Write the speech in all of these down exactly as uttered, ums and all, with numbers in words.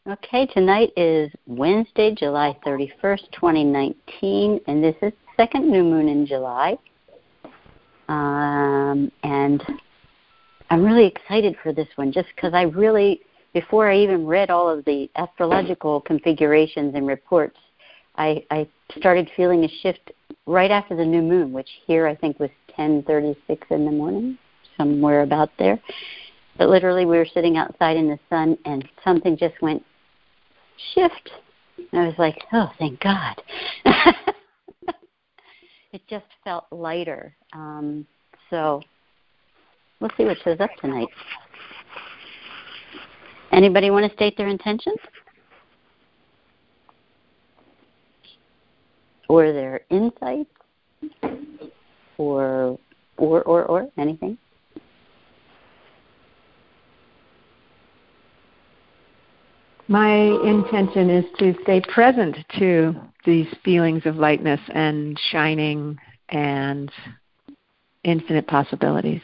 Okay, tonight is Wednesday, July thirty-first, twenty nineteen, and this is the second new moon in July. Um, and I'm really excited for this one just because I really, before I even read all of the astrological configurations and reports, I, I started feeling a shift right after the new moon, which here I think was ten thirty-six in the morning, somewhere about there. But literally we were sitting outside in the sun and something just went shift. And I was like, oh, thank God. It just felt lighter. Um, so we'll see what shows up tonight. Anybody want to state their intentions? Or their insights? Or, or, or, or, anything? My intention is to stay present to these feelings of lightness and shining and infinite possibilities.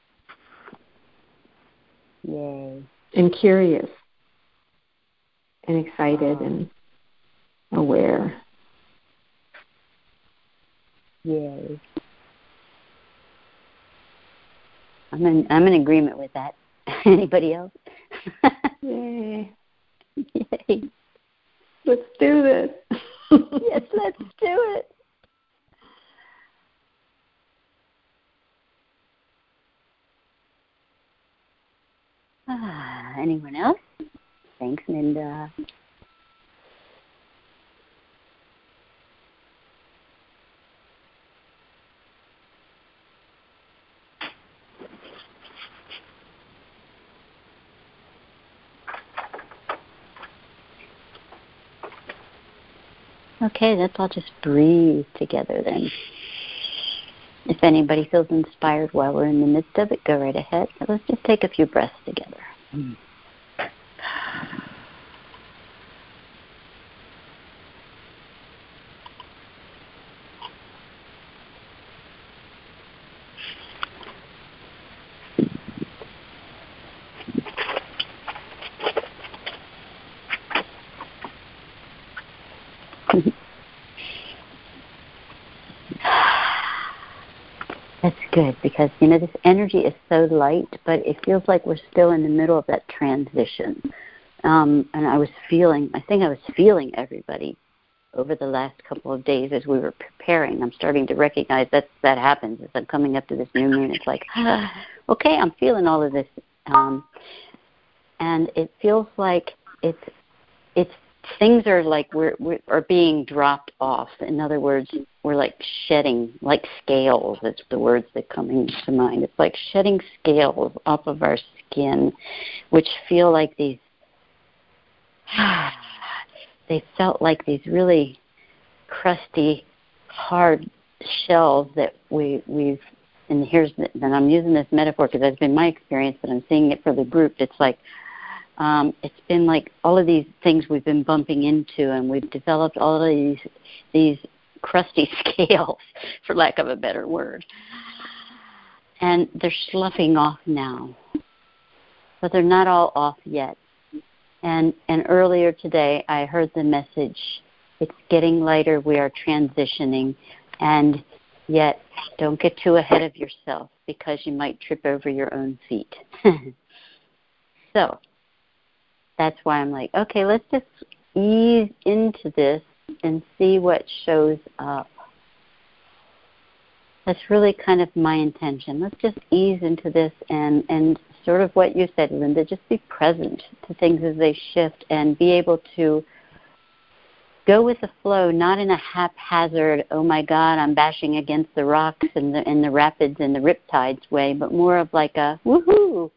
Yay. And curious and excited and aware. Yay. I'm in, I'm in agreement with that. Anybody else? Yay. Yay. Let's do this. Yes, let's do it. Ah, anyone else? Thanks, Linda. Okay, let's all just breathe together then. If anybody feels inspired while we're in the midst of it, go right ahead. Let's just take a few breaths together. Mm. That's good because, you know, this energy is so light, but it feels like we're still in the middle of that transition. Um, and I was feeling, I think I was feeling everybody over the last couple of days as we were preparing. I'm starting to recognize that that happens as I'm coming up to this new moon. It's like, ah, okay, I'm feeling all of this. Um, and it feels like it's, it's, things are like we're, we're are being dropped off. In other words, we're like shedding, like scales. That's the words that come into mind. It's like shedding scales off of our skin, which feel like these. They felt like these really crusty, hard shells that we we've. And here's the, and I'm using this metaphor because that's been my experience, but I'm seeing it for the group. It's like. Um, it's been like all of these things we've been bumping into, and we've developed all of these these crusty scales, for lack of a better word. And they're sloughing off now, but they're not all off yet. And and earlier today, I heard the message: it's getting lighter. We are transitioning, and yet don't get too ahead of yourself because you might trip over your own feet. So. That's why I'm like, okay, let's just ease into this and see what shows up. That's really kind of my intention. Let's just ease into this and, and sort of what you said, Linda, just be present to things as they shift and be able to go with the flow, not in a haphazard, oh my God, I'm bashing against the rocks and the, and the rapids and the riptides way, but more of like a woohoo.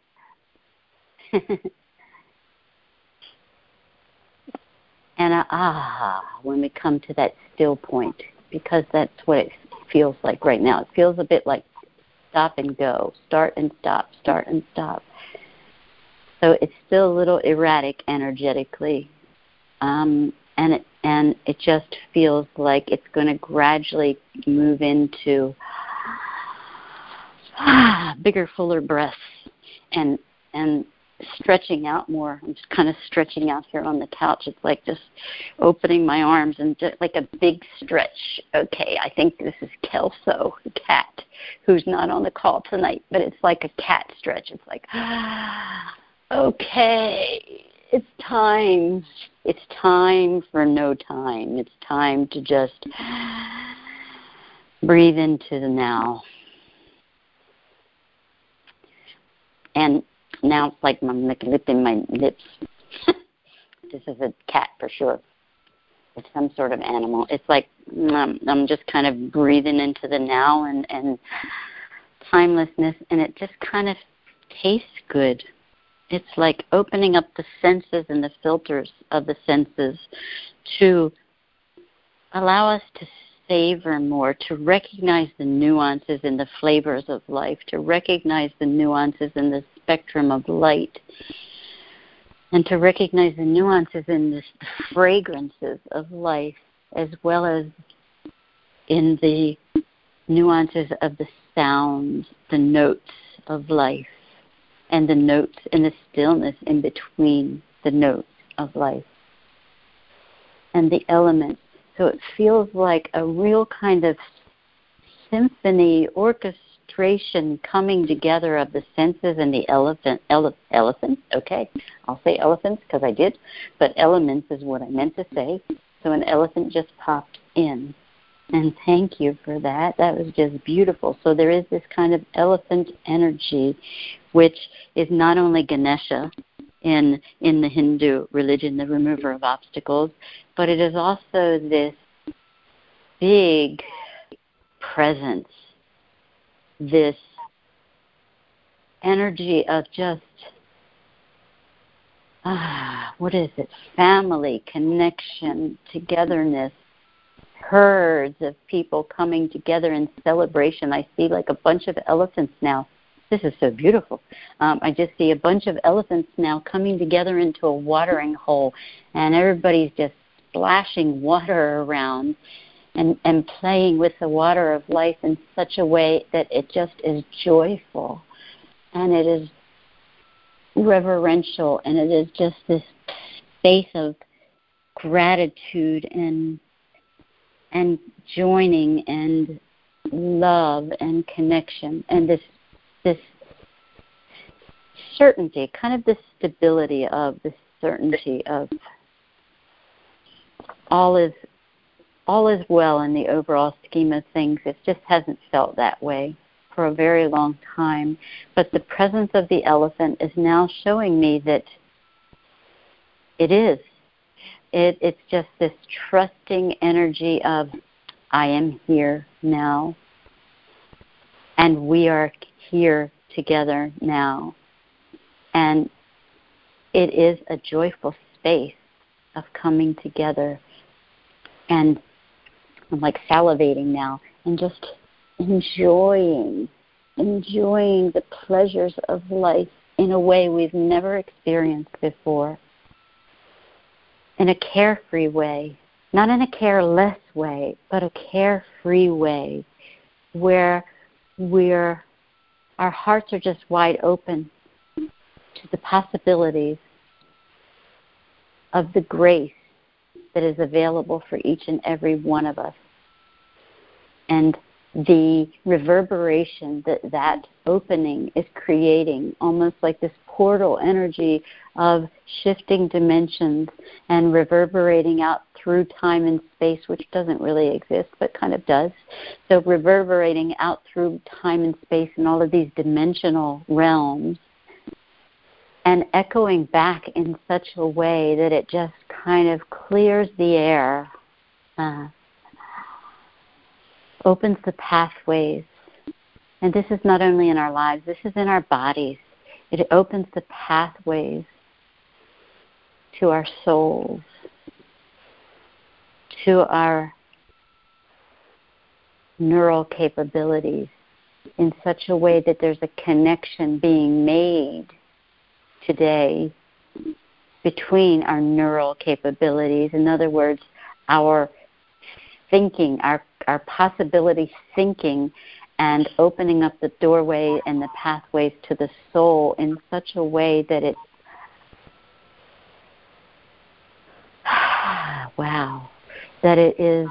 And a ah, when we come to that still point, because that's what it feels like right now. It feels a bit like stop and go, start and stop, start and stop. So it's still a little erratic energetically, um, and it and it just feels like it's going to gradually move into ah, bigger, fuller breaths, and and stretching out more. I'm just kind of stretching out here on the couch. It's like just opening my arms and just like a big stretch. Okay, I think this is Kelso, the cat, who's not on the call tonight, but it's like a cat stretch. It's like, ah, okay, it's time. It's time for no time. It's time to just breathe into the now. And now it's like I'm licking my lips. This is a cat for sure. It's some sort of animal. It's like um, I'm just kind of breathing into the now and, and timelessness, and it just kind of tastes good. It's like opening up the senses and the filters of the senses to allow us to savor more, to recognize the nuances and the flavors of life, to recognize the nuances in the spectrum of light, and to recognize the nuances in the fragrances of life, as well as in the nuances of the sounds, the notes of life, and the notes and the stillness in between the notes of life, and the elements. So it feels like a real kind of symphony, orchestration coming together of the senses and the elephant, ele- elephants, okay, I'll say elephants because I did, but elements is what I meant to say. So an elephant just popped in. And thank you for that. That was just beautiful. So there is this kind of elephant energy, which is not only Ganesha in in the Hindu religion, the remover of obstacles, but it is also this big presence, this energy of just, ah, what is it? Family, connection, togetherness, herds of people coming together in celebration. I see like a bunch of elephants now. This is so beautiful. Um, I just see a bunch of elephants now coming together into a watering hole, and everybody's just splashing water around and, and playing with the water of life in such a way that it just is joyful, and it is reverential, and it is just this space of gratitude and and joining and love and connection, and this this certainty, kind of this stability of this certainty of all is all is well in the overall scheme of things. It just hasn't felt that way for a very long time. But the presence of the elephant is now showing me that it is. It, it's just this trusting energy of, I am here now, and we are here together now. And it is a joyful space of coming together. And I'm like salivating now and just enjoying, enjoying the pleasures of life in a way we've never experienced before. In a carefree way, not in a careless way, but a carefree way where we're, our hearts are just wide open to the possibilities of the grace that is available for each and every one of us. And the reverberation that that opening is creating, almost like this portal energy of shifting dimensions and reverberating out through time and space, which doesn't really exist, but kind of does. So reverberating out through time and space in all of these dimensional realms and echoing back in such a way that it just kind of clears the air, uh, opens the pathways. And this is not only in our lives, this is in our bodies. It opens the pathways to our souls, to our neural capabilities in such a way that there's a connection being made today between our neural capabilities. In other words, our thinking, our, our possibility thinking, and opening up the doorway and the pathways to the soul in such a way that it that it is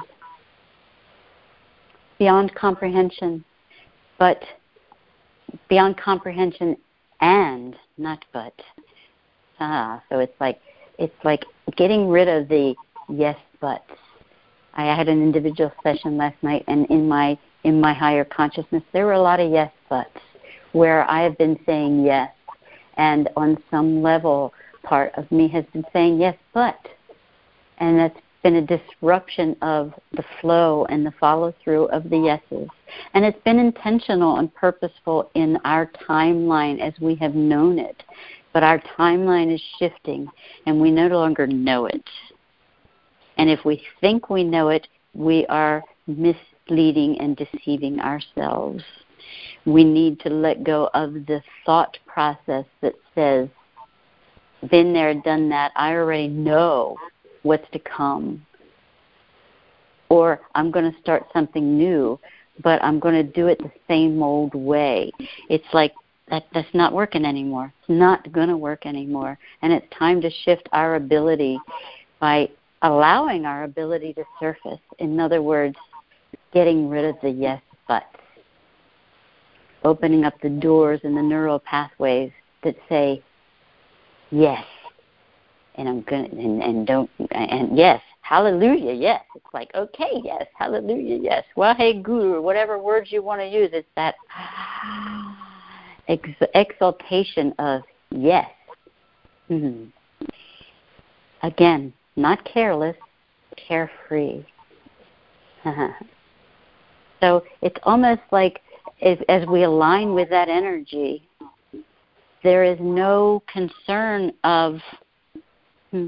beyond comprehension, but beyond comprehension and not but. Ah, so it's like it's like getting rid of the yes buts. I had an individual session last night, and in my in my higher consciousness, there were a lot of yes buts where I have been saying yes, and on some level, part of me has been saying yes, but, and that's been a disruption of the flow and the follow-through of the yeses. And it's been intentional and purposeful in our timeline as we have known it. But our timeline is shifting, and we no longer know it. And if we think we know it, we are misleading and deceiving ourselves. We need to let go of the thought process that says, been there, done that, I already know what's to come. Or I'm going to start something new, but I'm going to do it the same old way. It's like that, that's not working anymore. It's not going to work anymore. And it's time to shift our ability by allowing our ability to surface. In other words, getting rid of the yes buts. Opening up the doors and the neural pathways that say, yes, and I'm gonna and, and don't and yes, hallelujah, yes. It's like, okay, yes, hallelujah, yes. Well, hey, guru, whatever words you want to use, it's that ex- exaltation of yes. Mm-hmm. Again, not careless, carefree. So it's almost like as, as we align with that energy, there is no concern of hmm,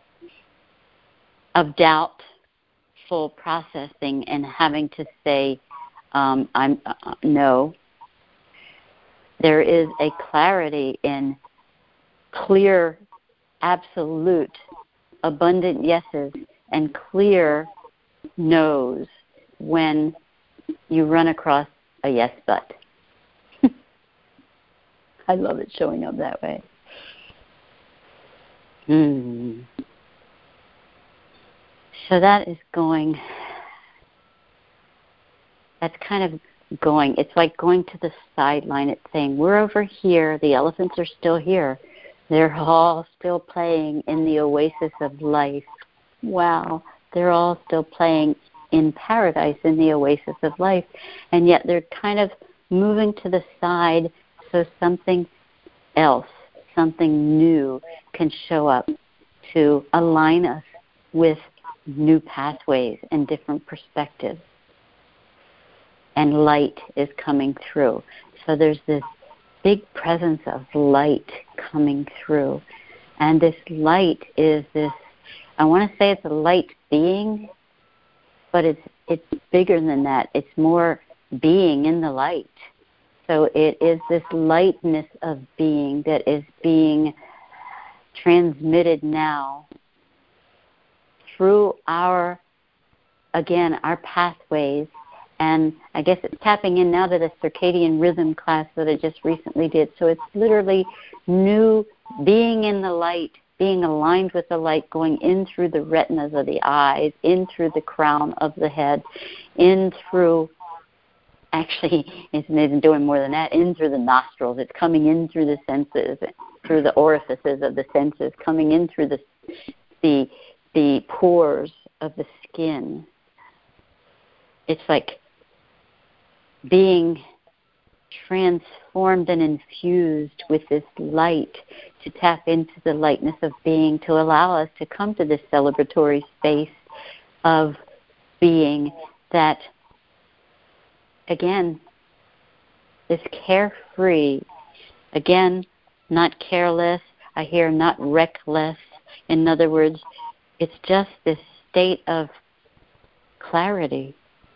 of doubtful processing and having to say, um, "I'm uh, no." There is a clarity in clear, absolute, abundant yeses and clear no's when you run across a yes but. I love it showing up that way. Hmm. So that is going, that's kind of going, it's like going to the sideline. It's saying, we're over here, the elephants are still here. They're all still playing in the oasis of life. Wow, they're all still playing in paradise, in the oasis of life. And yet they're kind of moving to the side so something else, something new can show up to align us with new pathways and different perspectives. And light is coming through. So there's this big presence of light coming through. And this light is this, I want to say it's a light being, but it's it's bigger than that. It's more being in the light. So it is this lightness of being that is being transmitted now through our, again, our pathways. And I guess it's tapping in now to the circadian rhythm class that I just recently did. So it's literally new being in the light, being aligned with the light, going in through the retinas of the eyes, in through the crown of the head, in through, actually, it's even doing more than that, in through the nostrils. It's coming in through the senses, through the orifices of the senses, coming in through the the, the pores of the skin. It's like being transformed and infused with this light to tap into the lightness of being, to allow us to come to this celebratory space of being that, again, is carefree. Again, not careless. I hear not reckless. In other words, it's just this state of clarity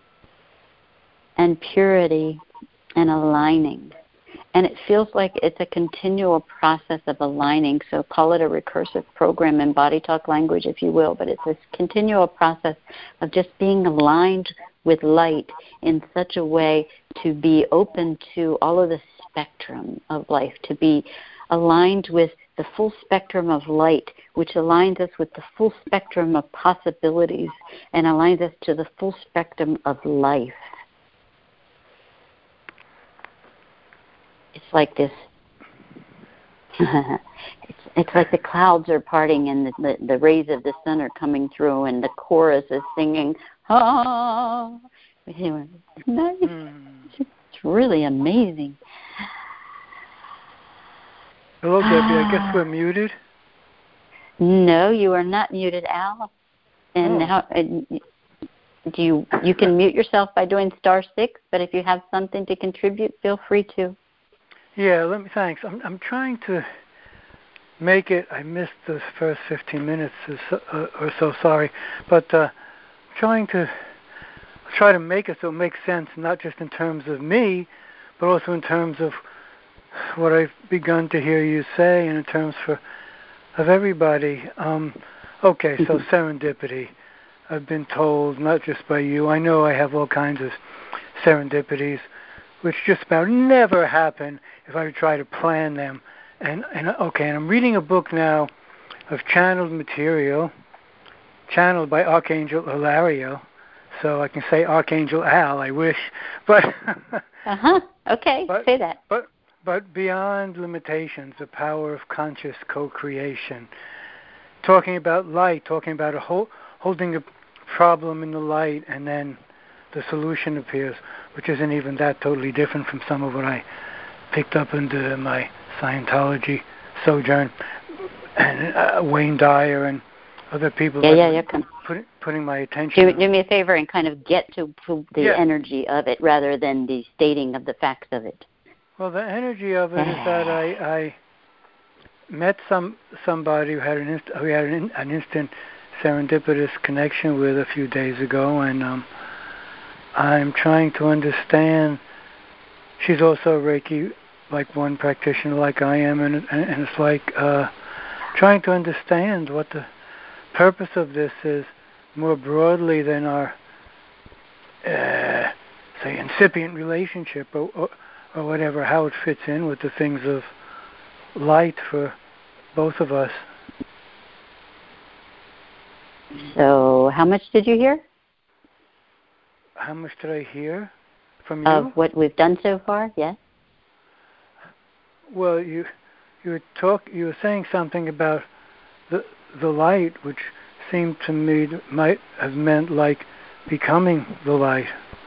and purity and aligning. And it feels like it's a continual process of aligning, so call it a recursive program in body talk language, if you will, but it's this continual process of just being aligned with light in such a way to be open to all of the spectrum of life, to be aligned with the full spectrum of light, which aligns us with the full spectrum of possibilities and aligns us to the full spectrum of life. It's like this. it's, it's like the clouds are parting and the, the, the rays of the sun are coming through and the chorus is singing, ah. Nice. Mm. It's really amazing. Hello, Debbie. I guess we're muted. No, you are not muted, Al. And oh. how uh, do you? You can mute yourself by doing star six. But if you have something to contribute, feel free to. Yeah, let me. Thanks. I'm I'm trying to make it. I missed the first fifteen minutes or so. Uh, or so sorry, but uh, trying to try to make it so it makes sense, not just in terms of me, but also in terms of what I've begun to hear you say, and in terms for of everybody. Um, okay, so serendipity. I've been told, not just by you. I know I have all kinds of serendipities, which just about never happen if I try to plan them. And, and okay, and I'm reading a book now of channeled material, channeled by Archangel Hilario. So I can say Archangel Al, I wish. But uh-huh. Okay, but, say that. But but beyond limitations, the power of conscious co-creation. Talking about light, talking about a whole, holding a problem in the light, and then the solution appears, which isn't even that totally different from some of what I picked up into my Scientology sojourn, and uh, Wayne Dyer and other people. Yeah, yeah, yeah. Put, putting my attention. Do, do me a favor and kind of get to, to the yeah. energy of it rather than the stating of the facts of it. Well, the energy of it is that I, I met some somebody who had an inst- who had an, an instant serendipitous connection with a few days ago, and um, I'm trying to understand. She's also a Reiki, like one practitioner, like I am, and and, and it's like uh, trying to understand what the purpose of this is more broadly than our uh, say incipient relationship or, or or whatever, how it fits in with the things of light for both of us. So how much did you hear? How much did I hear from you? Of what we've done so far, yes? Well, you you were talk you were saying something about the the light, which seemed to me to, might have meant like becoming the light.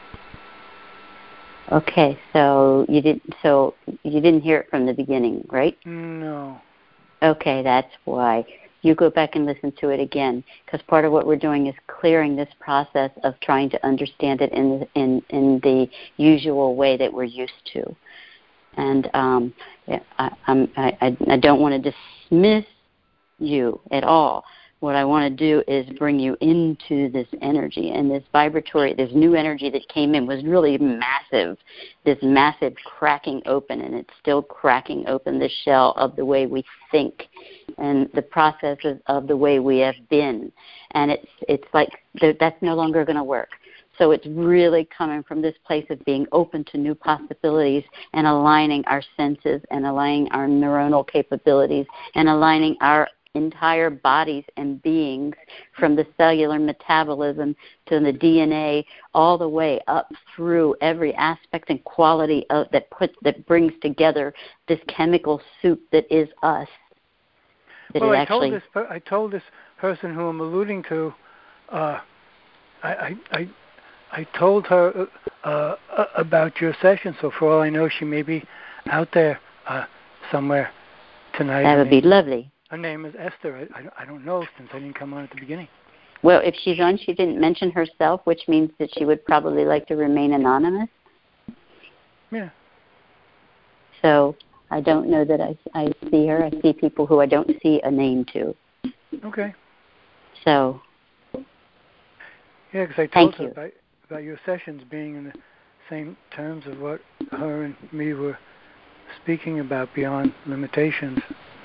Okay, so you didn't. So you didn't hear it from the beginning, right? No. Okay, that's why. You go back and listen to it again, because part of what we're doing is clearing this process of trying to understand it in in in the usual way that we're used to. And um, I, I'm, I I don't want to dismiss you at all. What I want to do is bring you into this energy, and this vibratory, this new energy that came in was really massive, this massive cracking open, and it's still cracking open the shell of the way we think and the processes of the way we have been. And it's it's like that's no longer going to work. So it's really coming from this place of being open to new possibilities and aligning our senses and aligning our neuronal capabilities and aligning our entire bodies and beings, from the cellular metabolism to the D N A, all the way up through every aspect and quality of that put that brings together this chemical soup that is us. That well, it I actually, told this per- I told this person who I'm alluding to, uh, I, I I I told her uh, uh, about your session. So for all I know, she may be out there uh, somewhere tonight. That would be lovely. Her name is Esther. I, I, I don't know since I didn't come on at the beginning. Well, if she's on, she didn't mention herself, which means that she would probably like to remain anonymous. Yeah. So I don't know that I, I see her. I see people who I don't see a name to. Okay. So. Yeah, because I told her about, about your sessions being in the same terms of what her and me were speaking about, beyond limitations.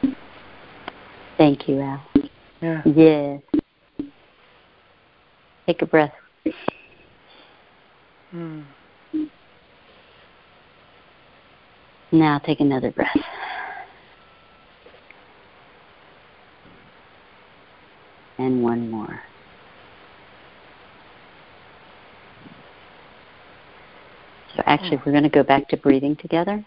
Thank you, Al. Yeah. Yes. Take a breath. Hmm. Now take another breath. and one more. So actually, we're going to go back to breathing together,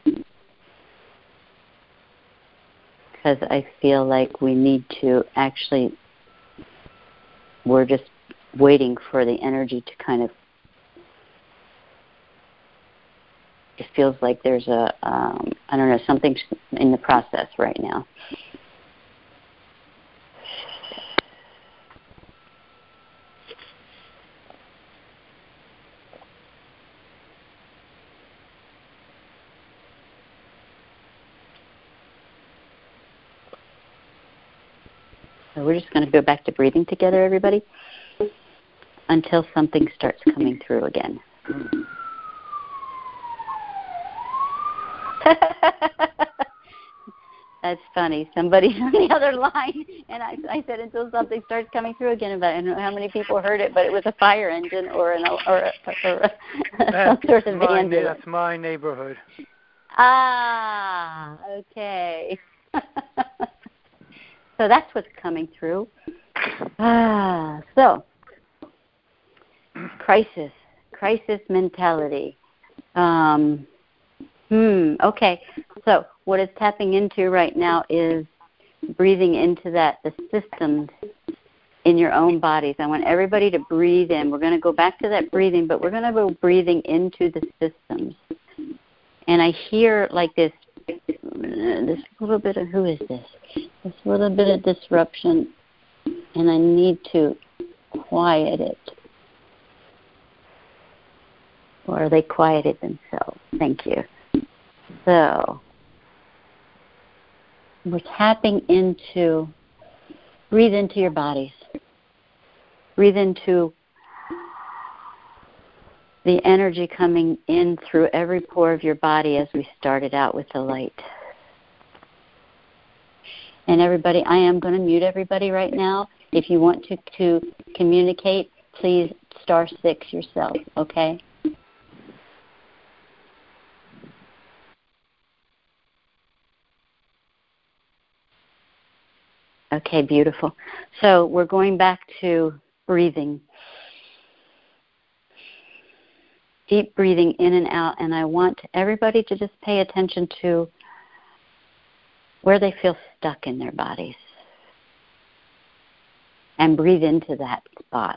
because I feel like we need to actually, we're just waiting for the energy to kind of, it feels like there's a, um, I don't know, something in the process right now. So we're just going to go back to breathing together, everybody, until something starts coming through again. That's funny. Somebody's on the other line, and I, I said until something starts coming through again. But I don't know how many people heard it, but it was a fire engine or an or, a, or a, some sort of my, ambulance. That's my neighborhood. Ah, okay. So that's what's coming through. Ah, so crisis, crisis mentality. Um, hmm. Okay. So what it's tapping into right now is breathing into that, the systems in your own bodies. I want everybody to breathe in. We're going to go back to that breathing, but we're going to go breathing into the systems. And I hear like this, this little bit of, who is this? This little bit of disruption, and I need to quiet it. Or they quieted themselves. Thank you. So we're tapping into, breathe into your bodies. Breathe into the energy coming in through every pore of your body as we started out with the light. And everybody, I am going to mute everybody right now. If you want to, to communicate, please star six yourself, okay? Okay, beautiful. So we're going back to breathing. Deep breathing in and out, and I want everybody to just pay attention to where they feel stuck in their bodies. And breathe into that spot.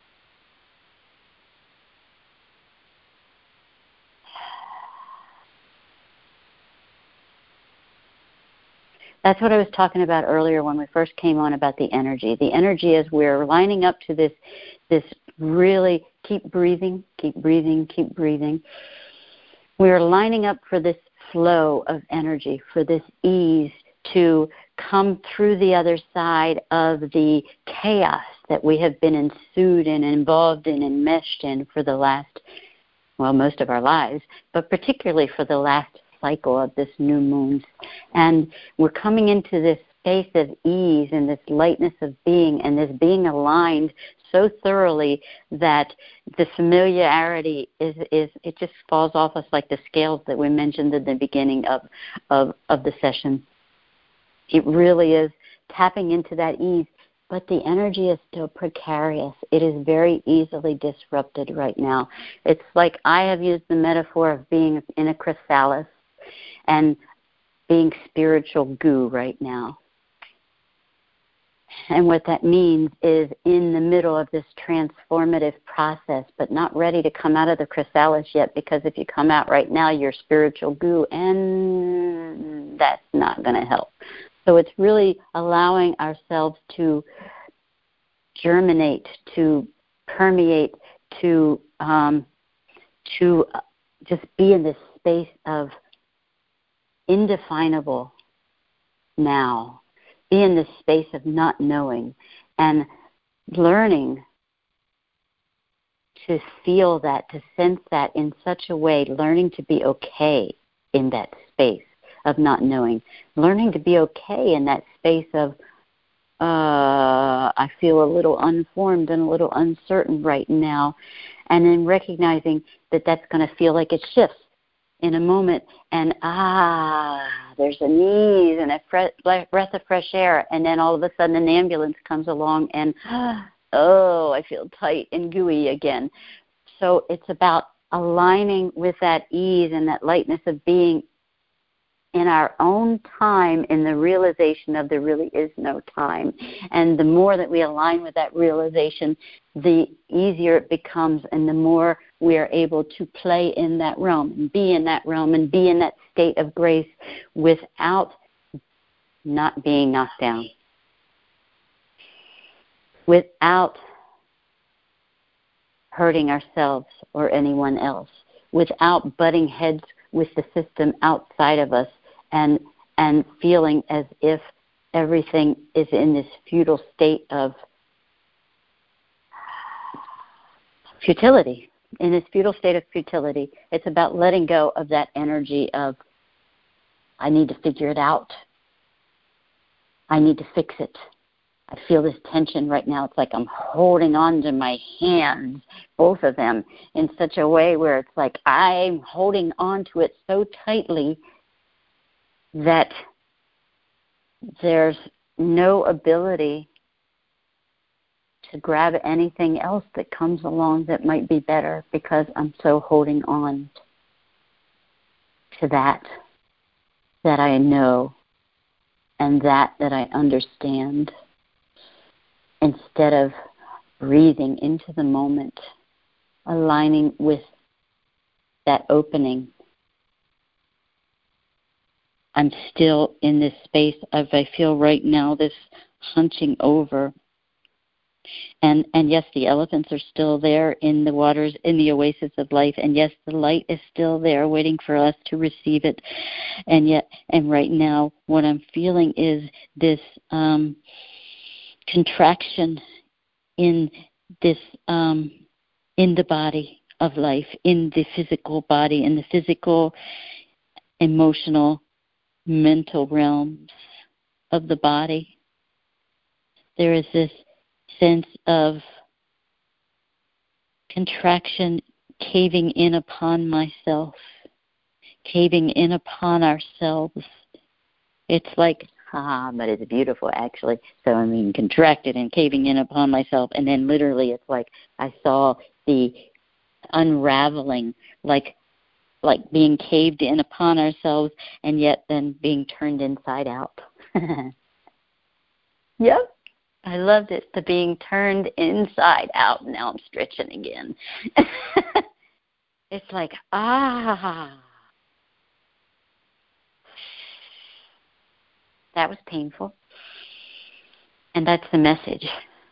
That's what I was talking about earlier when we first came on about the energy. The energy is we're lining up to this, this really, keep breathing, keep breathing, keep breathing. We're lining up for this flow of energy, for this ease to come through the other side of the chaos that we have been ensued in, involved in, and meshed in for the last, well, most of our lives, but particularly for the last cycle of this new moon. And we're coming into this space of ease and this lightness of being, and this being aligned so thoroughly that the familiarity is, is it just falls off us like the scales that we mentioned at the beginning of, of, of the session. It really is tapping into that ease, but the energy is still precarious. It is very easily disrupted right now. It's like I have used the metaphor of being in a chrysalis and being spiritual goo right now. And what that means is in the middle of this transformative process, but not ready to come out of the chrysalis yet, because if you come out right now, you're spiritual goo, and that's not going to help. So it's really allowing ourselves to germinate, to permeate, to um, to just be in this space of indefinable now. Be in this space of not knowing and learning to feel that, to sense that in such a way, learning to be okay in that space of not knowing, learning to be okay in that space of, uh, I feel a little unformed and a little uncertain right now, and then recognizing that that's going to feel like it shifts. in a moment, and ah, there's an ease and a fre- breath of fresh air, and then all of a sudden an ambulance comes along, and oh, I feel tight and gooey again. So it's about aligning with that ease and that lightness of being in our own time, in the realization of there really is no time. And the more that we align with that realization, the easier it becomes, and the more we are able to play in that realm and be in that realm and be in that state of grace without not being knocked down, without hurting ourselves or anyone else, without butting heads with the system outside of us, and and feeling as if everything is in this futile state of futility, in this futile state of futility. It's about letting go of that energy of, I need to figure it out. I need to fix it. I feel this tension right now. It's like I'm holding on to my hands, both of them, in such a way where it's like I'm holding on to it so tightly that there's no ability to grab anything else that comes along that might be better, because I'm so holding on to that that I know and that that I understand, instead of breathing into the moment, aligning with that opening. I'm still in this space of, I feel right now, this hunching over. And and yes, the elephants are still there in the waters, in the oasis of life. And yes, the light is still there waiting for us to receive it. And yet, and right now, what I'm feeling is this um, contraction in this, um, in the body of life, in the physical body, in the physical, emotional, mental realms of the body. There is this sense of contraction, caving in upon myself, caving in upon ourselves. It's like, ah, but it's beautiful actually. So I mean, contracted and caving in upon myself, and then literally it's like I saw the unraveling, like like being caved in upon ourselves, and yet then being turned inside out. Yep. I loved it, the being turned inside out. Now I'm stretching again. It's like, ah. That was painful. And that's the message.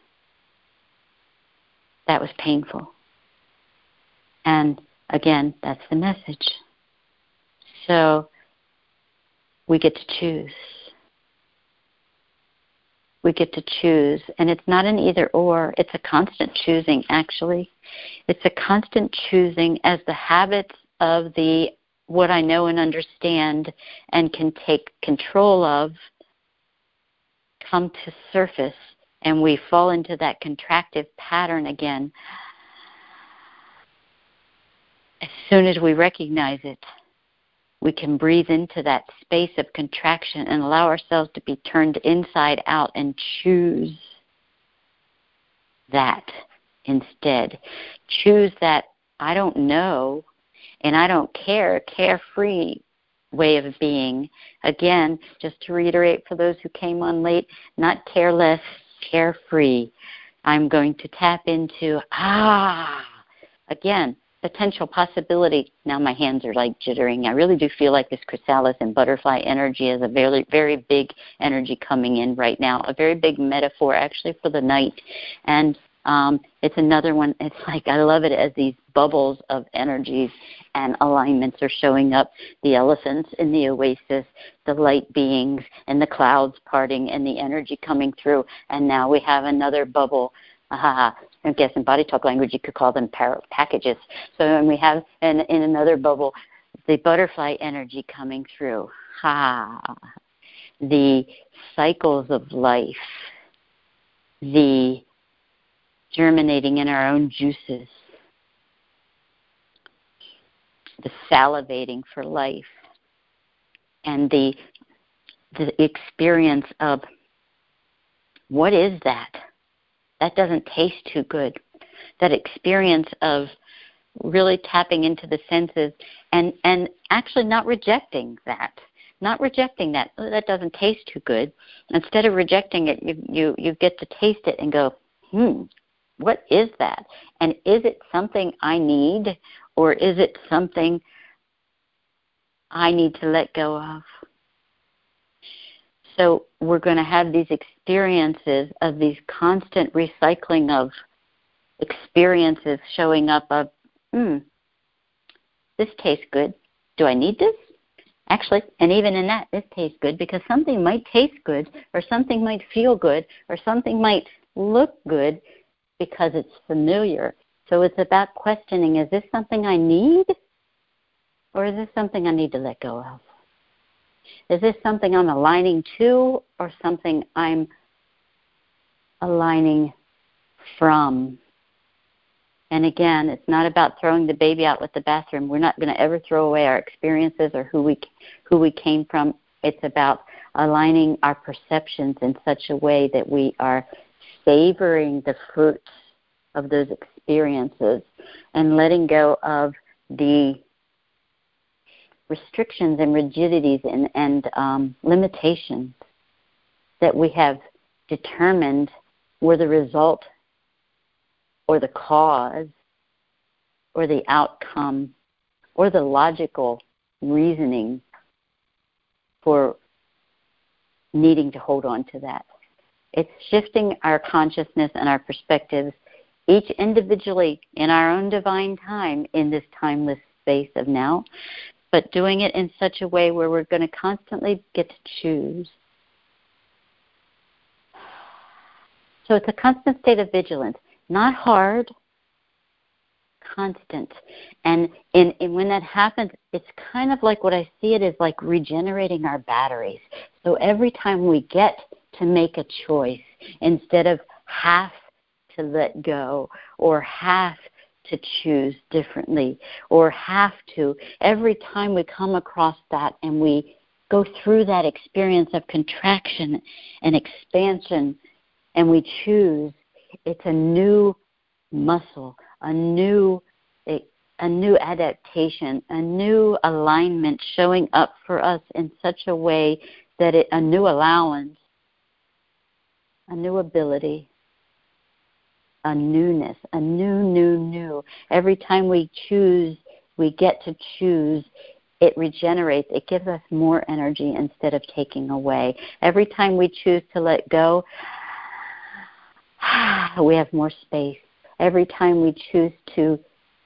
That was painful. And again, that's the message. So we get to choose. We get to choose. And it's not an either or. It's a constant choosing, actually. It's a constant choosing as the habits of the what I know and understand and can take control of come to surface, and we fall into that contractive pattern again. As soon as we recognize it, we can breathe into that space of contraction and allow ourselves to be turned inside out and choose that instead. Choose that I don't know and I don't care, carefree way of being. Again, just to reiterate for those who came on late, not careless, carefree. I'm going to tap into, ah, again, potential possibility. Now my hands are like jittering. I really do feel like this chrysalis and butterfly energy is a very, very big energy coming in right now, a very big metaphor actually for the night. And um, it's another one. It's like, I love it as these bubbles of energies and alignments are showing up. The elephants in the oasis, the light beings, and the clouds parting, and the energy coming through. And now we have another bubble. Ah, I guess in body talk language you could call them par- packages. So when we have in, in another bubble, the butterfly energy coming through. Ha, the cycles of life, the germinating in our own juices, the salivating for life, and the the experience of, what is that? That doesn't taste too good. That experience of really tapping into the senses and, and actually not rejecting that. Not rejecting that. Oh, that doesn't taste too good. Instead of rejecting it, you, you, you get to taste it and go, hmm, what is that? And is it something I need, or is it something I need to let go of? So we're going to have these experiences of these constant recycling of experiences showing up of, hmm, this tastes good. Do I need this? Actually, and even in that, this tastes good, because something might taste good, or something might feel good, or something might look good because it's familiar. So it's about questioning, is this something I need, or is this something I need to let go of? Is this something I'm aligning to, or something I'm aligning from? And again, it's not about throwing the baby out with the bathroom. We're not going to ever throw away our experiences or who we who we came from. It's about aligning our perceptions in such a way that we are savoring the fruits of those experiences and letting go of the restrictions and rigidities and, and um, limitations that we have determined were the result or the cause or the outcome or the logical reasoning for needing to hold on to that. It's shifting our consciousness and our perspectives, each individually in our own divine time in this timeless space of now, but doing it in such a way where we're going to constantly get to choose. So it's a constant state of vigilance, not hard, constant. And, in, and when that happens, it's kind of like, what I see it is like regenerating our batteries. So every time we get to make a choice, instead of have to let go or have to choose differently or have to, every time we come across that and we go through that experience of contraction and expansion and we choose, it's a new muscle, a new a, a new adaptation, a new alignment showing up for us in such a way that it, a new allowance, a new ability, a newness, a new, new, new. Every time we choose, we get to choose, it regenerates. It gives us more energy instead of taking away. Every time we choose to let go, we have more space. Every time we choose to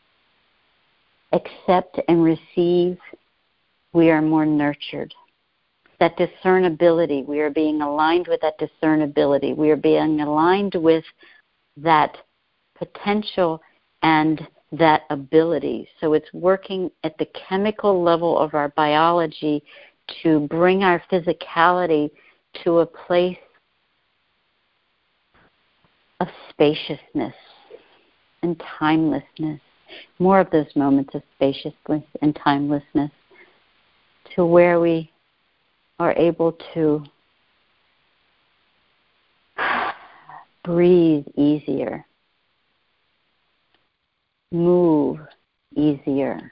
accept and receive, we are more nurtured. That discernibility, we are being aligned with that discernibility. We are being aligned with that potential and that ability. So it's working at the chemical level of our biology to bring our physicality to a place of spaciousness and timelessness, more of those moments of spaciousness and timelessness, to where we are able to breathe easier, move easier,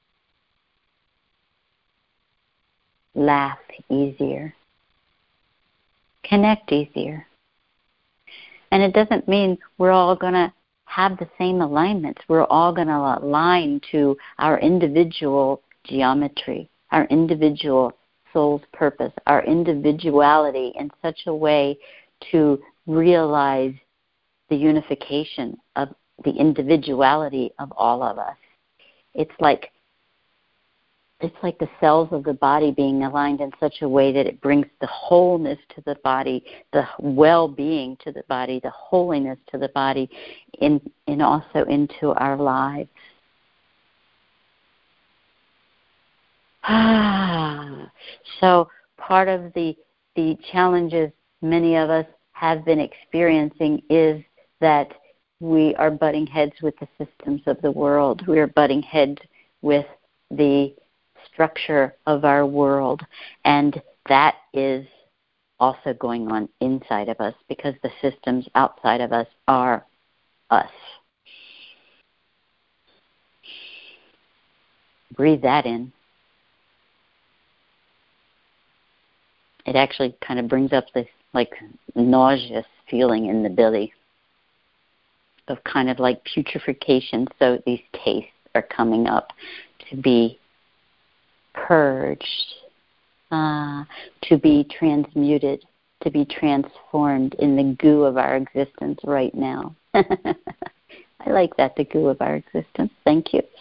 laugh easier, connect easier. And it doesn't mean we're all going to have the same alignments. We're all going to align to our individual geometry, our individual soul's purpose, our individuality in such a way to realize the unification of the individuality of all of us. It's like it's like the cells of the body being aligned in such a way that it brings the wholeness to the body, the well-being to the body, the holiness to the body, in, and also into our lives. Ah, so part of the the challenges many of us have been experiencing is that we are butting heads with the systems of the world. We are butting heads with the structure of our world. And that is also going on inside of us because the systems outside of us are us. Breathe that in. It actually kind of brings up this like nauseous feeling in the belly of kind of like putrefaction. So these tastes are coming up to be purged, uh, to be transmuted, to be transformed in the goo of our existence right now. I like that, the goo of our existence. Thank you.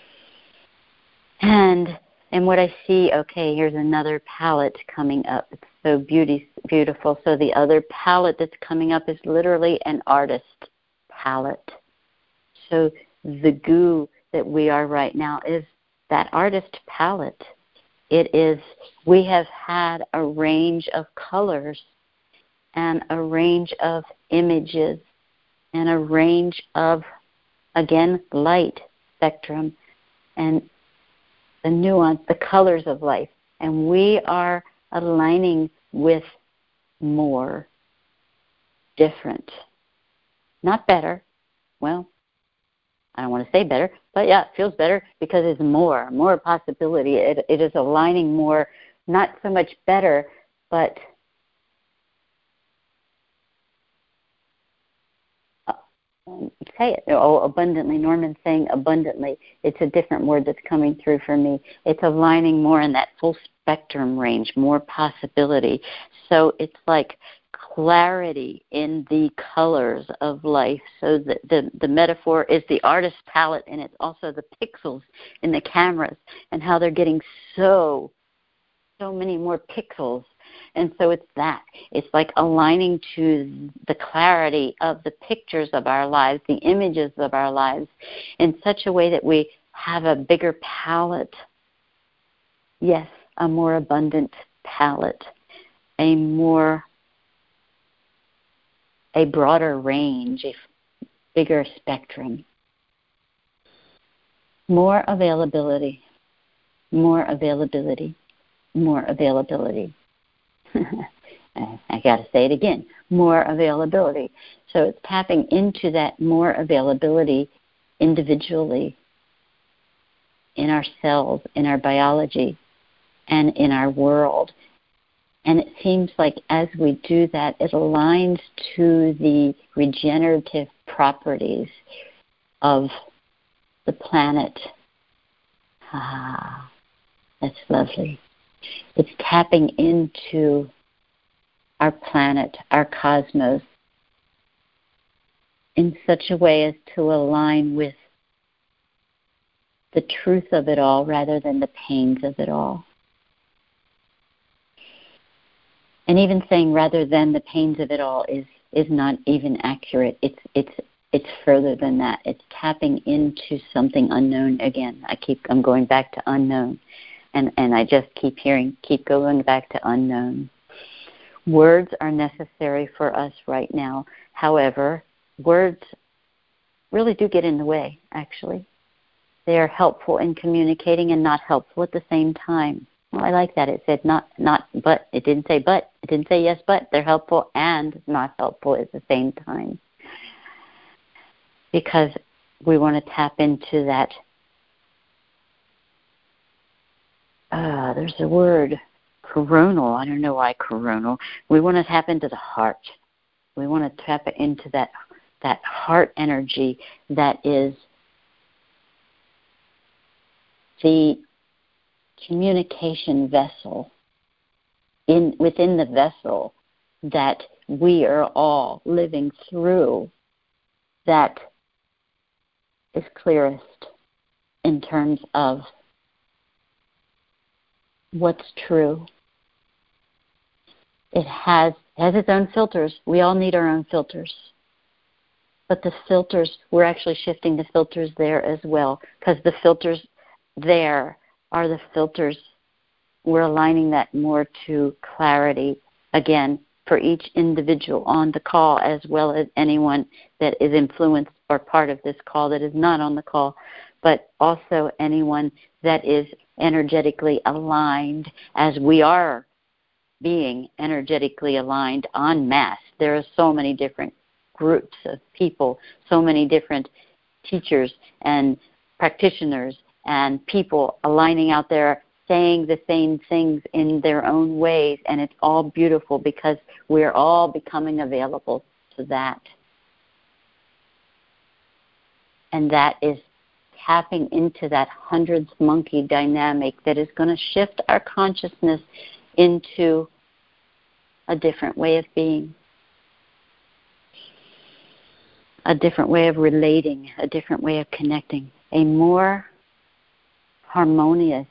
And and what I see, okay, here's another palette coming up. It's so beauty, beautiful. So the other palette that's coming up is literally an artist palette. So the goo that we are right now is that artist palette. It is, we have had a range of colors and a range of images and a range of, again, light spectrum and the nuance, the colors of life. And we are aligning with more, different, not better. Well, I don't want to say better, but yeah, it feels better because it's more, more possibility. It, it is aligning more, not so much better, but say it. Oh, abundantly. Norman's saying abundantly. It's a different word that's coming through for me. It's aligning more in that full spectrum range, more possibility. So it's like clarity in the colors of life. So the, the, the metaphor is the artist palette, and it's also the pixels in the cameras and how they're getting so, so many more pixels. And so it's that. It's like aligning to the clarity of the pictures of our lives, the images of our lives, in such a way that we have a bigger palette. Yes, a more abundant palette, a more, a broader range, a bigger spectrum. More availability, more availability, more availability. I got to say it again, more availability. So it's tapping into that more availability individually in our cells, in our biology, and in our world. And it seems like as we do that, it aligns to the regenerative properties of the planet. Ah, that's lovely. It's tapping into our planet, our cosmos, in such a way as to align with the truth of it all rather than the pains of it all. And even saying rather than the pains of it all is, is not even accurate. It's it's it's further than that. It's tapping into something unknown again. I keep I'm going back to unknown. And, and I just keep hearing, keep going back to unknown. Words are necessary for us right now. However, words really do get in the way, actually. They are helpful in communicating and not helpful at the same time. Well, I like that. It said not, not, but. It didn't say but. It didn't say yes, but. They're helpful and not helpful at the same time. Because we want to tap into that. Uh, there's a word, coronal. I don't know why coronal. We want to tap into the heart. We want to tap into that that heart energy that is the communication vessel in within the vessel that we are all living through that is clearest in terms of what's true. It has has its own filters. We all need our own filters. But the filters, we're actually shifting the filters there as well, because the filters there are the filters. We're aligning that more to clarity, again, for each individual on the call, as well as anyone that is influenced or part of this call that is not on the call. but also anyone that is energetically aligned, as we are being energetically aligned en masse. There are so many different groups of people, so many different teachers and practitioners and people aligning out there, saying the same things in their own ways, and it's all beautiful because we're all becoming available to that. And that is tapping into that hundreds monkey dynamic that is going to shift our consciousness into a different way of being, a different way of relating, a different way of connecting, a more harmonious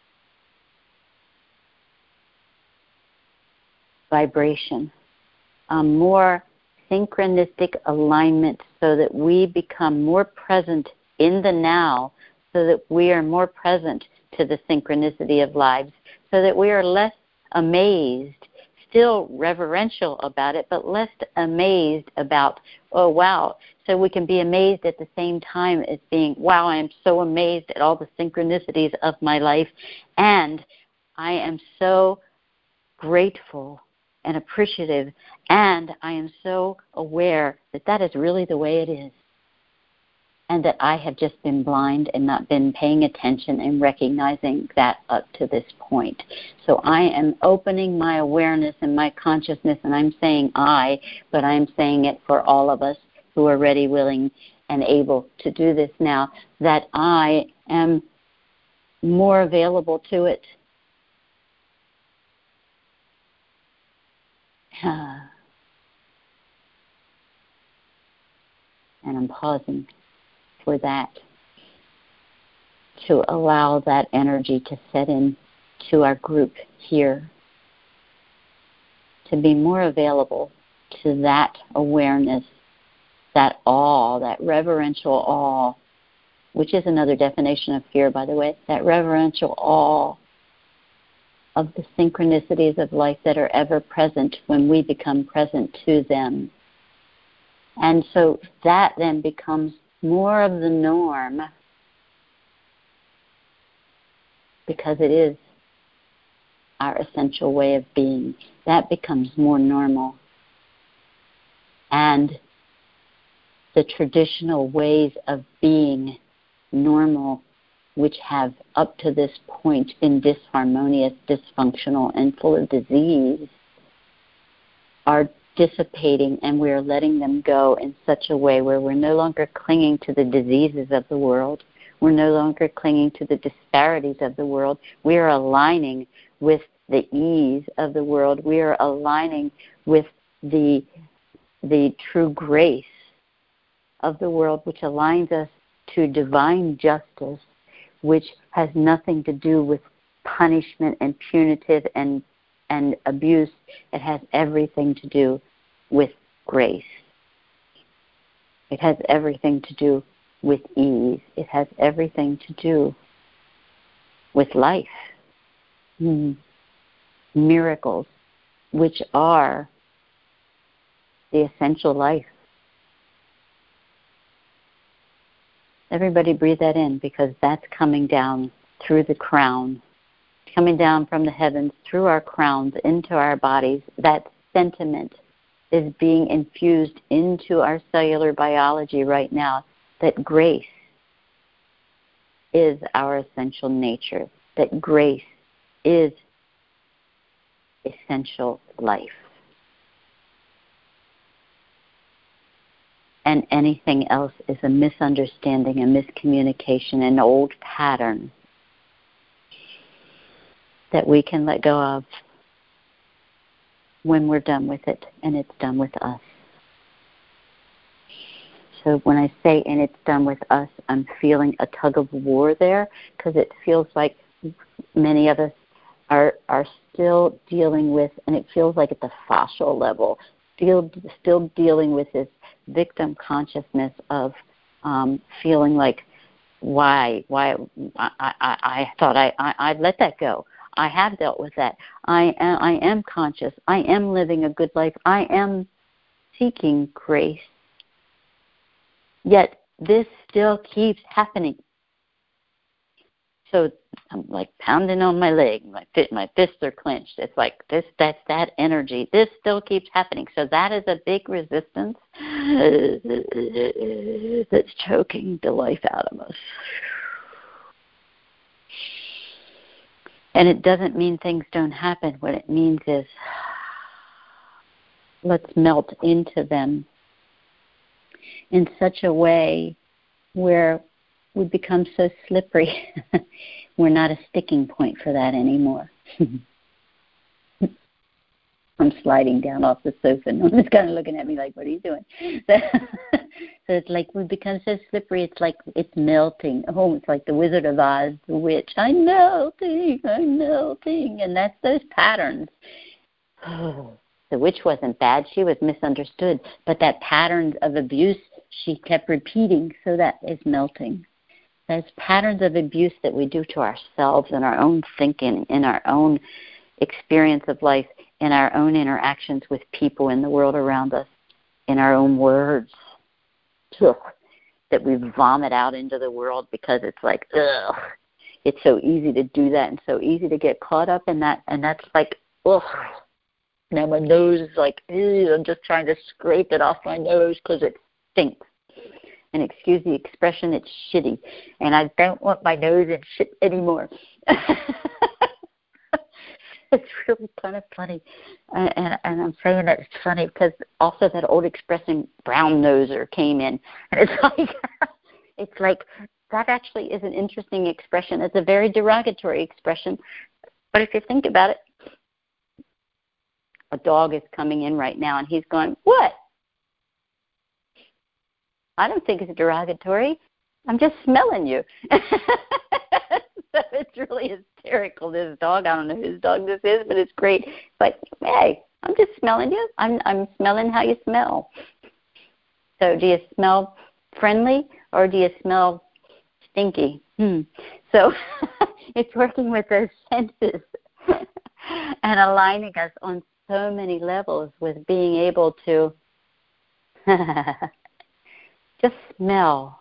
vibration, a more synchronistic alignment so that we become more present in the now, so that we are more present to the synchronicity of lives, so that we are less amazed, still reverential about it, but less amazed about, oh, wow. So we can be amazed at the same time as being, wow, I am so amazed at all the synchronicities of my life, and I am so grateful and appreciative, and I am so aware that that is really the way it is, and that I have just been blind and not been paying attention and recognizing that up to this point. So I am opening my awareness and my consciousness, and I'm saying I, but I'm saying it for all of us who are ready, willing, and able to do this now, that I am more available to it. And I'm pausing for that, to allow that energy to set in to our group here, to be more available to that awareness, that awe, that reverential awe, which is another definition of fear, by the way, that reverential awe of the synchronicities of life that are ever present when we become present to them. And so that then becomes more of the norm, because it is our essential way of being. That becomes more normal. And the traditional ways of being normal, which have up to this point been disharmonious, dysfunctional, and full of disease, are dissipating, and we are letting them go in such a way where we're no longer clinging to the diseases of the world. We're no longer clinging to the disparities of the world. We are aligning with the ease of the world. We are aligning with the, the true grace of the world, which aligns us to divine justice, which has nothing to do with punishment and punitive and and abuse. It has everything to do with grace. It has everything to do with ease. It has everything to do with life. Mm. Miracles, which are the essential life. Everybody breathe that in, because that's coming down through the crown, coming down from the heavens through our crowns into our bodies. That sentiment is being infused into our cellular biology right now, that grace is our essential nature, that grace is essential life. And anything else is a misunderstanding, a miscommunication, an old pattern that we can let go of when we're done with it and it's done with us. So when I say and it's done with us, I'm feeling a tug of war there, because it feels like many of us are are still dealing with, and it feels like at the fascial level, still, still dealing with this victim consciousness of um, feeling like, why, why, I, I, I thought I, I, I'd let that go. I have dealt with that. I am, I am conscious. I am living a good life. I am seeking grace. Yet this still keeps happening. So I'm like pounding on my leg. My fit, my fists are clenched. It's like this, that's that energy. This still keeps happening. So that is a big resistance that's choking the life out of us. And it doesn't mean things don't happen. What it means is let's melt into them in such a way where we become so slippery. We're not a sticking point for that anymore. I'm sliding down off the sofa and no one's kind of looking at me like, what are you doing? So, so it's like we become so slippery, it's like it's melting. Oh, it's like the Wizard of Oz, the witch. I'm melting, I'm melting. And that's those patterns. Oh, the witch wasn't bad. She was misunderstood. But that pattern of abuse, she kept repeating, so that is melting. Those patterns of abuse that we do to ourselves in our own thinking, in our own experience of life, in our own interactions with people in the world around us, in our own words, ugh, that we vomit out into the world because it's like, ugh, it's so easy to do that and so easy to get caught up in that. And that's like, ugh. Now my nose is like, ew, I'm just trying to scrape it off my nose because it stinks. And excuse the expression, it's shitty. And I don't want my nose in shit anymore. It's really kind of funny. And, and, and I'm saying that it's funny because also that old expression, brown noser, came in. And it's like, it's like, that actually is an interesting expression. It's a very derogatory expression. But if you think about it, a dog is coming in right now and he's going, what? I don't think it's derogatory. I'm just smelling you. So it's really hysterical, this dog. I don't know whose dog this is, but it's great. But, hey, I'm just smelling you. I'm I'm smelling how you smell. So do you smell friendly or do you smell stinky? Hmm. So it's working with those senses and aligning us on so many levels with being able to just smell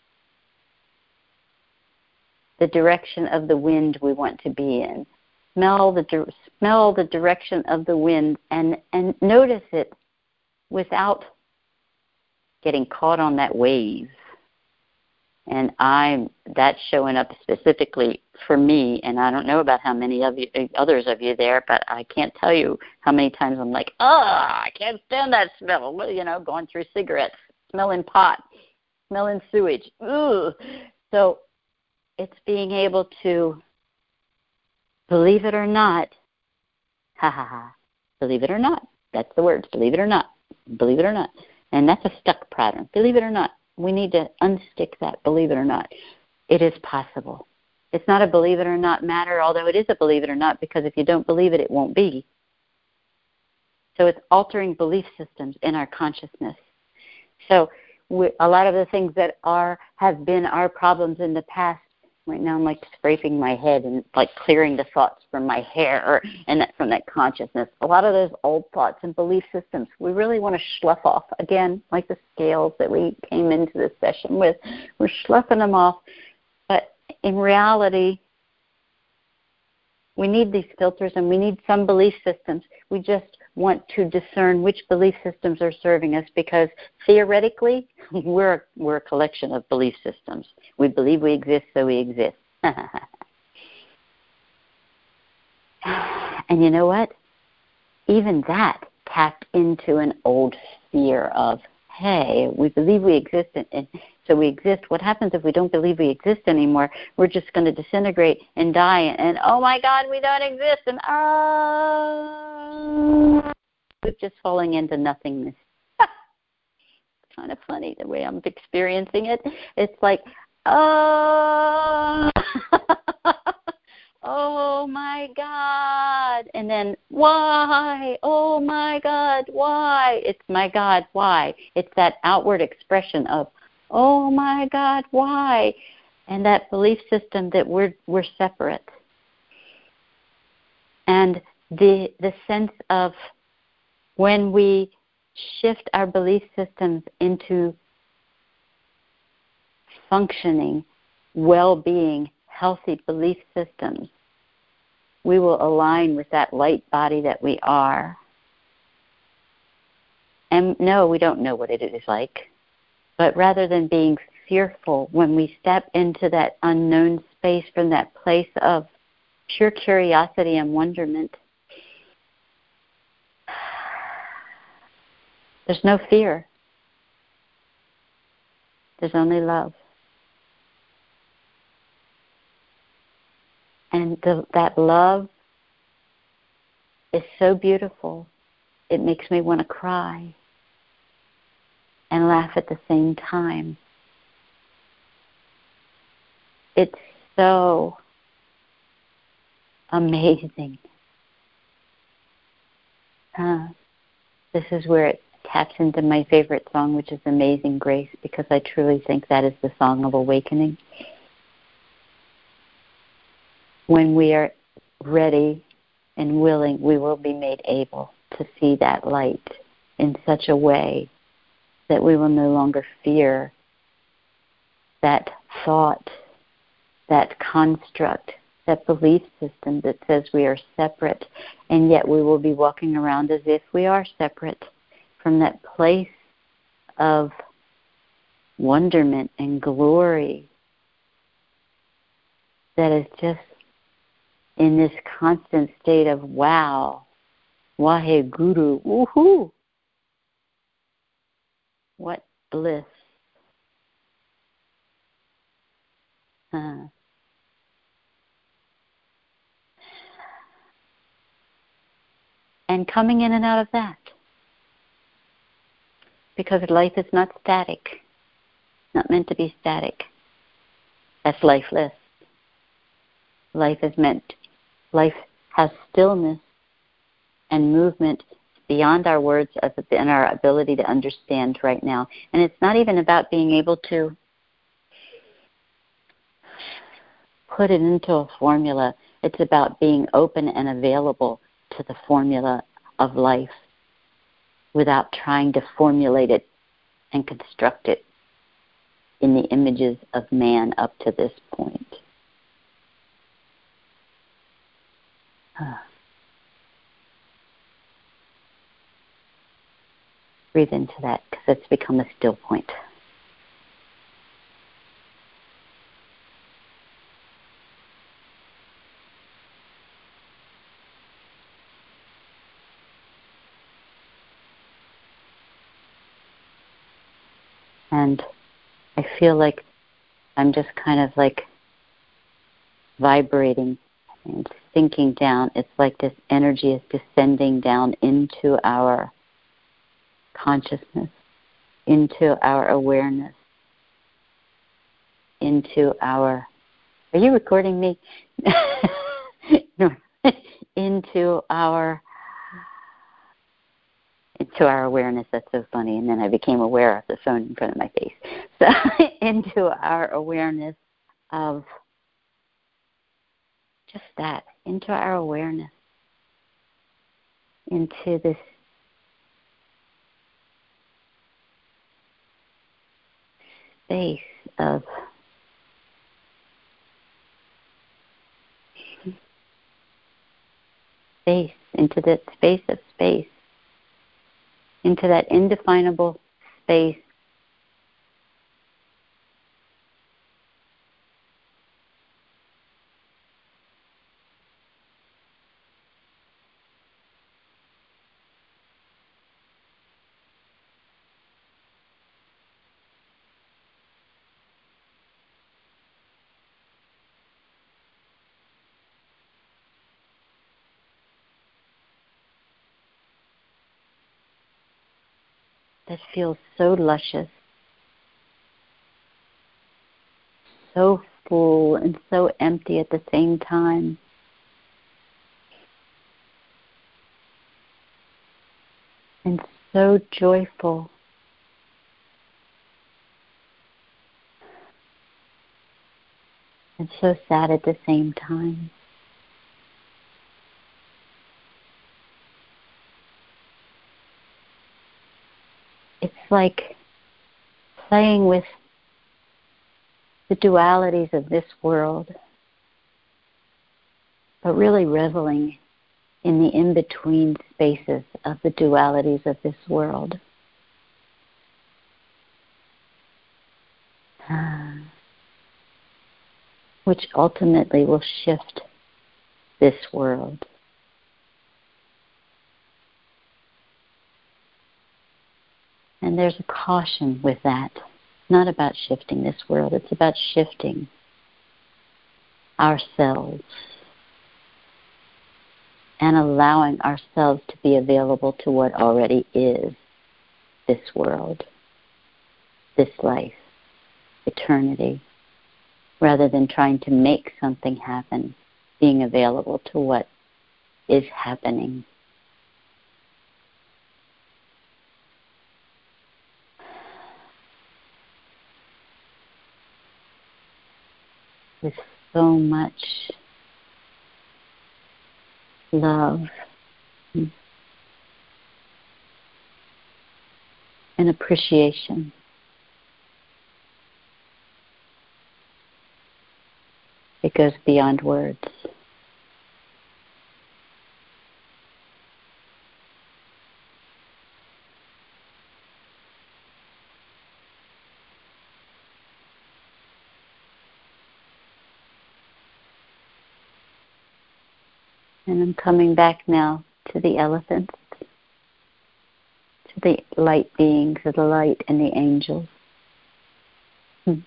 the direction of the wind we want to be in. Smell the di- smell the direction of the wind and, and notice it without getting caught on that wave. And I'm that's showing up specifically for me, and I don't know about how many of you, others of you there, but I can't tell you how many times I'm like, oh, I can't stand that smell. Well, you know, going through cigarettes, smelling pot, smelling sewage. Ooh. So it's being able to, believe it or not, ha ha ha, believe it or not. That's the words, believe it or not, believe it or not. And that's a stuck pattern, believe it or not. We need to unstick that, believe it or not. It is possible. It's not a believe it or not matter, although it is a believe it or not, because if you don't believe it, it won't be. So it's altering belief systems in our consciousness. So we, a lot of the things that are have been our problems in the past, right now I'm like scraping my head and like clearing the thoughts from my hair and that, from that consciousness. A lot of those old thoughts and belief systems, we really want to slough off. Again, like the scales that we came into this session with, we're sloughing them off. But in reality, we need these filters and we need some belief systems. We just want to discern which belief systems are serving us because theoretically, we're, we're a collection of belief systems. We believe we exist, so we exist. And you know what? Even that tapped into an old fear of, hey, we believe we exist, and, and so we exist. What happens if we don't believe we exist anymore? We're just going to disintegrate and die, and oh my God, we don't exist, and oh, we're just falling into nothingness. It's kind of funny the way I'm experiencing it. It's like, oh, oh my God, and then why? Oh my God, why? It's my God, why? It's that outward expression of, oh my God, why? And that belief system that we're we're separate. And the the sense of when we shift our belief systems into functioning, well-being, healthy belief systems, we will align with that light body that we are. And no, we don't know what it is like. But rather than being fearful, when we step into that unknown space from that place of pure curiosity and wonderment, there's no fear. There's only love. And the, that love is so beautiful, it makes me want to cry and laugh at the same time. It's so amazing. Huh. This is where it taps into my favorite song, which is Amazing Grace, because I truly think that is the song of awakening. When we are ready and willing, we will be made able to see that light in such a way that we will no longer fear that thought, that construct, that belief system that says we are separate, and yet we will be walking around as if we are separate from that place of wonderment and glory that is just in this constant state of wow, Waheguru, woohoo, what bliss. Uh, and coming in and out of that, because life is not static, not meant to be static. That's lifeless. Life is meant, life has stillness and movement beyond our words and our ability to understand right now. And it's not even about being able to put it into a formula. It's about being open and available to the formula of life without trying to formulate it and construct it in the images of man up to this point. Huh. Breathe into that, because it's become a still point. And I feel like I'm just kind of like vibrating and sinking down. It's like this energy is descending down into our consciousness, into our awareness, into our, are you recording me? No, into our, into our awareness. That's so funny. And then I became aware of the phone in front of my face. So into our awareness of just that, into our awareness, into this space of space, into that space of space, into that indefinable space that feels so luscious, so full and so empty at the same time. And so joyful. And so sad at the same time. It's like playing with the dualities of this world but really reveling in the in-between spaces of the dualities of this world. Uh, which ultimately will shift this world. And there's a caution with that. It's not about shifting this world, it's about shifting ourselves and allowing ourselves to be available to what already is this world, this life, eternity, rather than trying to make something happen, being available to what is happening. With so much love and appreciation. It goes beyond words. And I'm coming back now to the elephants, to the light beings of the light and the angels. Hmm.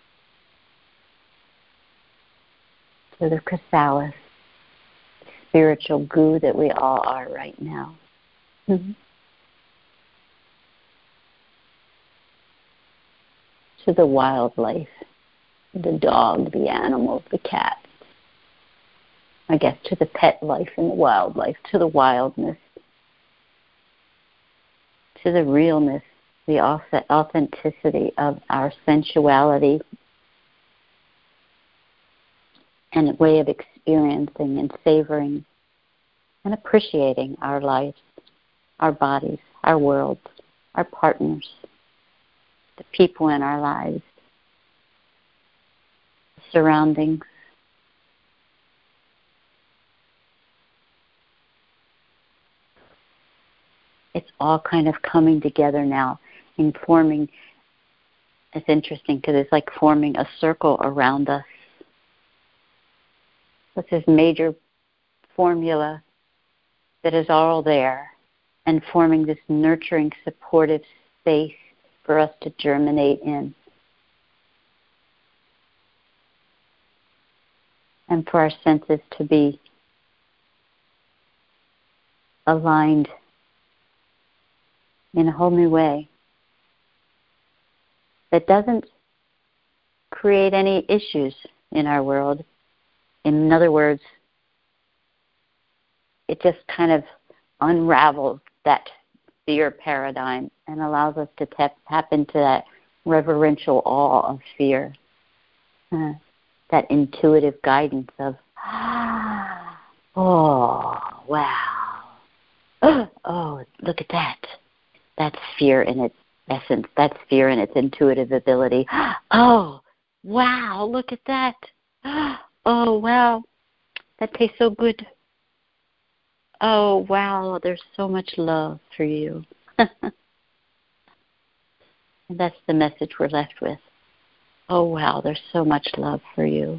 To the chrysalis, the spiritual goo that we all are right now. Hmm. To the wildlife, the dog, the animals, the cats. I guess to the pet life and the wildlife, to the wildness, to the realness, the authenticity of our sensuality and a way of experiencing and savoring and appreciating our lives, our bodies, our worlds, our partners, the people in our lives, the surroundings. It's all kind of coming together now and forming. It's interesting because it's like forming a circle around us. With this major formula that is all there and forming this nurturing, supportive space for us to germinate in. And for our senses to be aligned in a whole new way that doesn't create any issues in our world. In other words, it just kind of unravels that fear paradigm and allows us to tap, tap into that reverential awe of fear, uh, that intuitive guidance of, ah, oh, wow, oh, look at that. That's fear in its essence. That's fear in its intuitive ability. Oh, wow, look at that. Oh, wow, that tastes so good. Oh, wow, there's so much love for you. And that's the message we're left with. Oh, wow, there's so much love for you.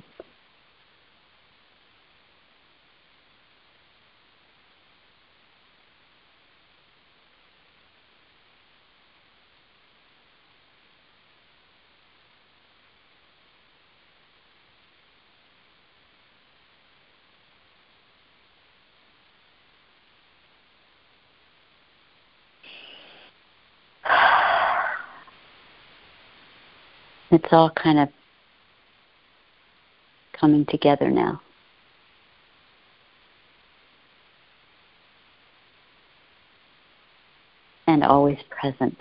It's all kind of coming together now. And always present.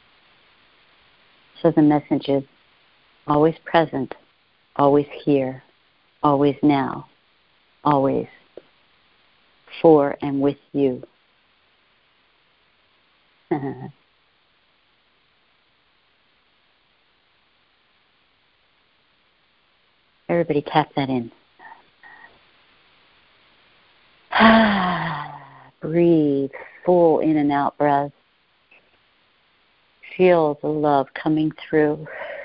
So the message is always present, always here, always now, always for and with you. Everybody tap that in. full in and out breaths. Feel the love coming through.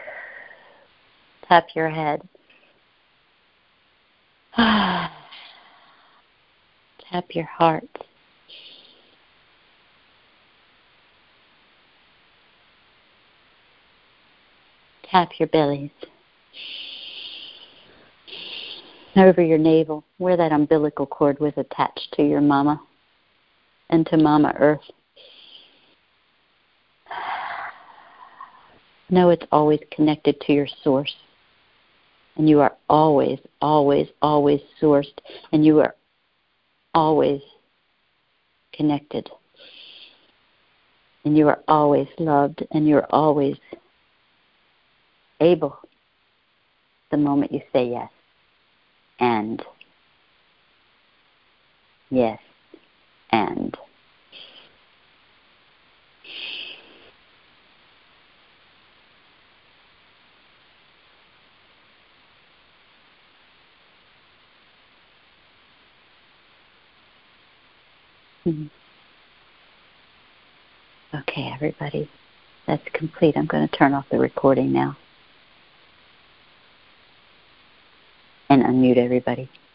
Tap your head. Tap your heart. Tap your bellies. Over your navel, where that umbilical cord was attached to your mama and to Mama Earth. Know it's always connected to your source. And you are always, always, always sourced. And you are always connected. And you are always loved. And you are always able, the moment you say yes. And yes, and mm-hmm. Okay, everybody, that's complete. I'm going to turn off the recording now and unmute everybody.